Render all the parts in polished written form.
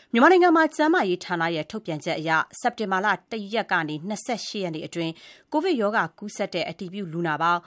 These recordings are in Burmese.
မြန်မာနိုင်ငံမှာကျန်းမာရေးဌာနရဲ့ထုတ်ပြန်ချက်အရစက်တင်ဘာလ1ရက်ကနေ28ရက်နေ့အတွင်းကိုဗစ်ရောဂါကူးစက်တဲ့အတည်ပြုလူနာပေါင်း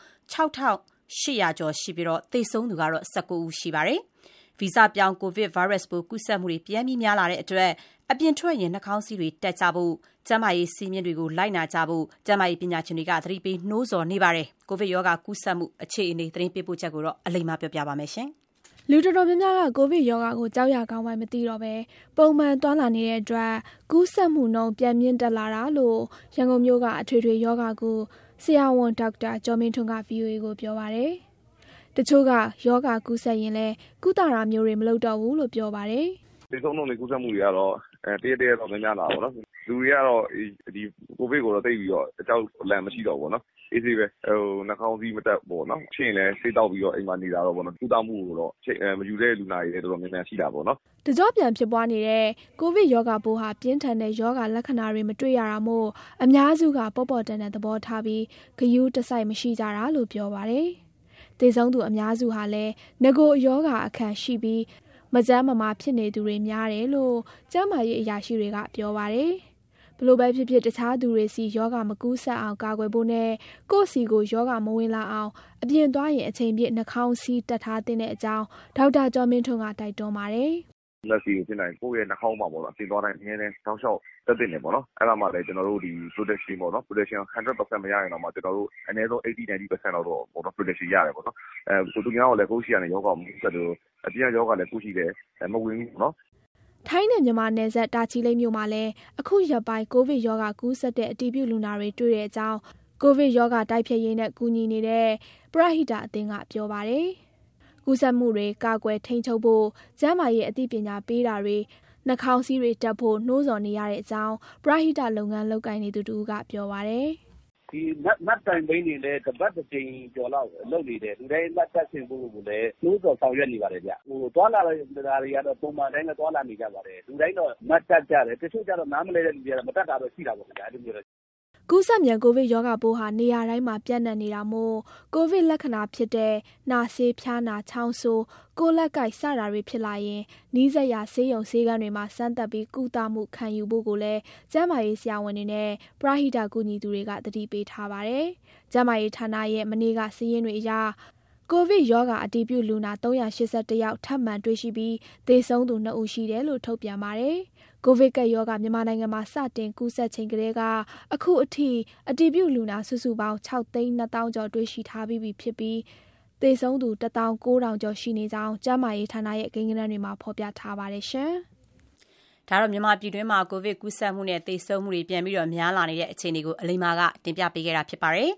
6800ကျော်ရှိပြီးသေဆုံးသူကတော့19ဦးရှိပါတယ်။ဗီဇပြောင်းကိုဗစ်ဗိုင်းရပ်စ်ပိုးကူးစက်မှုတွေပြန်ပြီးများလာတဲ့အတွက်အပြင်ထွက်ရင်နှာခေါင်းစည်းတွေတပ်ကြဖို့ကျန်းမာရေးစည်းမျဉ်းတွေကိုလိုက်နာကြဖို့ကျန်းမာရေးပညာရှင်တွေကသတိပေးနှိုးဆော်နေပါတယ်။ကိုဗစ်ရောဂါကူးစက်မှုအခြေအနေသတင်းပေးပို့ချက်ကိုအလိမ္မာပြောပြပါမယ်ရှင်လူတော်တော်များများကကိုဗစ်ရောဂါကိုကြောက်ရကောင်းမှမသိတော့ပဲပုံမှန်သွားလာနေတဲ့အတွက်ကူးစက်မှုနှုန်းပြန်မြင့်တက်လာတာလို့ရန်ကုန်မြို့ကအထွေထွေရောဂါကိုဆရာဝန်ဒေါက်တာကျော်မင်းထွန်းက VOA ကိုပြောပါတယ်။တချို့ကရောဂါကူးစက်ရင်လည်းကုသတာမျိုးတွေမလုပ်တော့ဘူးလို့ပြောပါတယ်။ဒီဆုံးလုံးတွေကူးစက်မှုတွေကတော့တရက်တော့များလာပါတော့။လူတွေကတော့ဒီကိုဗစ်ကိုတော့သိပြီးတော့အကြောက်လန့်မရှိတော့ဘူးနော်။အေးဆေးပဲနှာခေါင်းစည်းမတက်ပေါ့နော်။ဖြစ်ရင်လည်းဆေးတောက်ပြီးတော့အိမ်မှာနေတာတော့ပေါ့နော်။ကုသမှုကိုတော့မယူတဲ့လူနာတွေလည်းတော်တော်များများရှိတာပေါ့နော်။တကြော့ပြန်ဖြစ်ပွားနေတဲ့ကိုဗစ်ရောဂါပိုးဟာပြင်းထန်တဲ့ရောဂါလက္ခဏာတွေမတွေ့ရတာမို့အများစုကပေါ့တန်တဲ့သဘောထားပြီးဂရုတစိုက်မရှိကြတာလို့ပြောပါတယ်။သေဆုံးသူအများစုဟာလည်းငကိုရောဂါအခံရှိပြီးမကျန်းမမာဖြစ်နေသူတွေများတယ်လို့ကျန်းမာရေးအရာရှိတွေကပြောပါတယ်။ဘလို့ပဲဖြစ်ဖြစ်တခြားသူတွေစီယောဂမကူးစက်အောင်ကာကွယ်ဖို့နဲ့ကိုယ့်စီကိုယောဂမဝင်လာအောင်အပြင်သွားရင်အချိန်ပြည့်နှာခေါင်းစည်းတပ်ထားတဲ့အကြောင်းဒေါက်တာကျော်မင်းထွန်းကတိုက်တွန်းပါတယ်။လက်စီဖြစ်နိုင်ကိုယ့်ရဲ့နှာခေါင်းမှာပေါ့နော်အပြင်သွားတိုင်းနည်းနည်းတောင်းလျှောက်တက်တင်နေပေါ့နော်အဲ့ဒါမှလည်းကျွန်တော်တို့ဒီ protection ပေါ့နော် protection 100% မရရင်တော့မှကျွန်တော်တို့အနည်းဆုံး 80-90% လောက်တော့ပေါ့နော် protection ရတယ်ပေါ့နော်ဆိုသူများကလည်းကိုယ့်ရှိရနေယောဂမကူးစက်လို့အပြင်ယောဂလည်းကိုယ့်ရှိတယ်မဝင်ဘူးပေါ့နော်ထိုင်းနဲ့မြန်မာနယ်စပ်တာချီလိတ်မြို့မှာလည်းအခုရက်ပိုင်းကိုဗစ်ရောဂါကူးစက်တဲ့အတည်ပြုလူနာတွေတွေ့တဲ့အကြောင်းကိုဗစ်ရောဂါတိုက်ဖျက်ရေးနဲ့ကူညီနေတဲ့ပရဟိတအသင်းကပြောပါတယ်။ကူးစက်မှုတွေကာကွယ်ထိန်းချုပ်ဖို့ကျန်းမာရေးအသိပညာပေးတာတွေနှာခေါင်းစည်းတွေတပ်ဖို့နှိုးဆော်နေရတဲ့အကြောင်းပရဟိတလုပ်ငန်းလုပ်ကိုင်နေသူတို့ကပြောပါတယ်။ဒီမတ်တိုင်ဘိန်းတွေလည်းတပတ်တစ်ချိန်ကျော်လောက်လုပ်နေတယ်လူတိုင်းလက်တက်ဆင်ဖို့ကိုလည်းနှိုးဆော်ဆောင်ရွက်နေပါတယ်ဗျသွားလာနေတာတွေကတော့ပုံမှန်တိုင်းလည်းသွားလာနေကြပါတယ်လူတိုင်းတော့မတ်တက်ကြတယ်တချို့ကျတော့နားမလဲတဲ့လူတွေကတော့မတက်တာတော့ရှိတာပေါ့ဗျာအဲ့လိုမျိုးကူးစက်မြန်ကိုဗစ်ရောဂါပိုးဟာနေရာတိုင်းမှာပြန့်နှံ့နေတာမို့ကိုဗစ်လက္ခဏာဖြစ်တဲ့နှာစေးဖျားနာချောင်းဆိုးကိုယ်လက်ကိုက်စတာတွေဖြစ်လာရင်နီးစပ်ရာဆေးရုံဆေးခန်းတွေမှာစမ်းသပ်ပြီးကုသမှုခံယူဖို့ကိုလည်းကျန်းမာရေးဆရာဝန်တွေနဲ့ပရဟိတကူညီသူတွေကသတိပေးထားပါတယ်။ကျန်းမာရေးဌာနရဲ့မနေ့ကစာရင်းတွေအရကိုဗစ်ရောဂါအတည်ပြုလူနာ381ယောက်ထပ်မံတွေ့ရှိပြီးသေဆုံးသူ2ဦးရှိတယ်လို့ထုတ်ပြန်ပါတယ်။ကိုဗစ်ကပ်ရောဂါမြန်မာနိုင်ငံမှာစတင်ကူးစက်ချိန်ကတည်းကအခုအထိအတည်ပြုလူနာစုစုပေါင်း6,200,000ကျော်တွေ့ရှိထားပြီးဖြစ်ပြီးသေဆုံးသူ19,000ကျော်ရှိနေကြောင်းကျန်းမာရေးဌာနရဲ့ကိန်းဂဏန်းတွေမှာဖော်ပြထားပါတယ်ရှင်။ဒါတော့မြန်မာပြည်တွင်းမှာကိုဗစ်ကူးစက်မှုနဲ့သေဆုံးမှုတွေပြန်ပြီးများလာနေတဲ့အခြေအနေကိုအလိမ္မာကတင်ပြပေးခဲ့တာဖြစ်ပါတယ်